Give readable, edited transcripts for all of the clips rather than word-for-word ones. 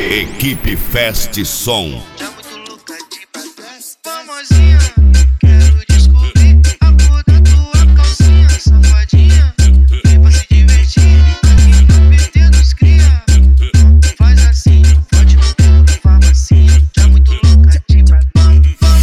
Equipe Fest Som. Já muito louca de pra trás, famosinha. Quero descobrir a cor da tua calcinha, safadinha. Vem pra se divertir, aqui no PT dos cria. Faz assim, pode no tempo da farmacinha. Já muito louca de pra trás.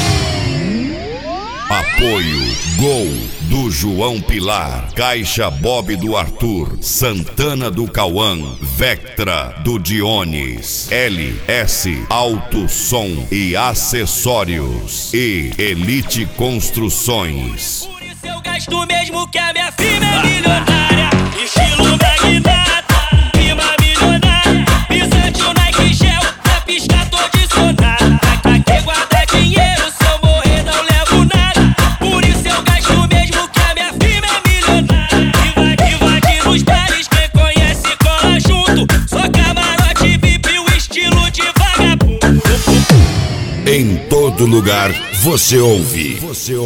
Apoio Gol do João Pilar, Caixa Bob do Arthur, Santana do Cauã, Vectra do Dionis, LS Auto Som e Acessórios e Elite Construções. Por isso eu gasto mesmo que a minha firma é milionária. Estilo magnata, rima milionária. Pisante o Nike Gel, pra piscar tô adicionada. Aqui guarda dinheiro, se eu morrer não levo nada. Por isso eu gasto mesmo que a minha firma é milionária. Invade nos bares, quem conhece cola junto. Só camarote VIP, o estilo de vagabundo. Em todo lugar você ouve.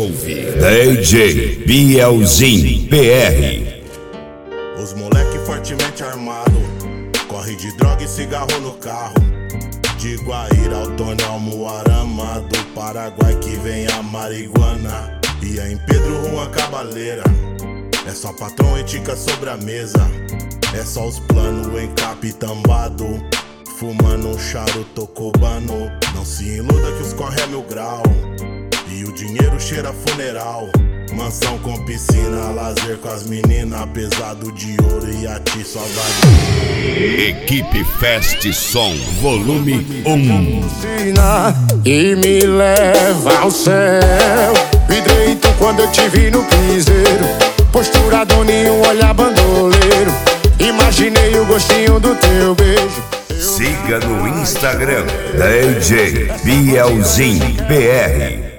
DJ Bielzinho PR. Os moleque fortemente armado, corre de droga e cigarro no carro. De Guaíra ao Tonel, Muarama, do Paraguai que vem a marihuana. E é em Pedro Juan Cabaleira, é só patrão e tica sobre a mesa. É só os planos em capitambado, fumando um charuto cubano. Não se iluda que os corre é 1000 grau e o dinheiro cheira funeral. Mansão com piscina, lazer com as meninas, pesado de ouro e a ti só vai. Equipe Fest Som, volume 1. E me leva ao céu. Vidreito quando eu te vi no piseiro, postura doninho, olhar bandoleiro. Imaginei o gostinho do teu beijo. Siga no Instagram DJ Bielzinho PR.